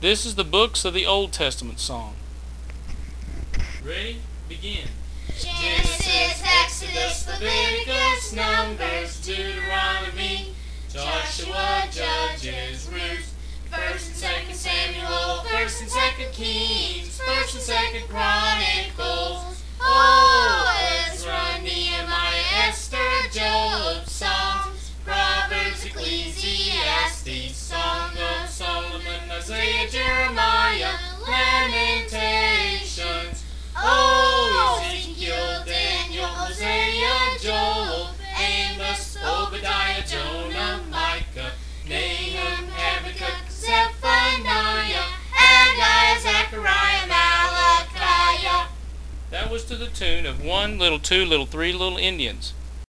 This is the books of the Old Testament song. Ready? Begin. Genesis, Exodus, Leviticus, Numbers, Deuteronomy, Joshua, Judges, Ruth, 1st and 2nd Samuel, 1st and 2nd Kings, 1st and 2nd Chronicles, Ezra, Nehemiah, Esther, Job, Psalms, Proverbs, Ecclesiastes, Song of Solomon, Isaiah, Jeremiah, Lamentations, Ezekiel, Daniel, Hosea, Job, Amos, Obadiah, Jonah, Micah, Nahum, Habakkuk, Zephaniah, Haggai, Zechariah, Malachi. That was to the tune of 1 little, 2 little, 3 little Indians.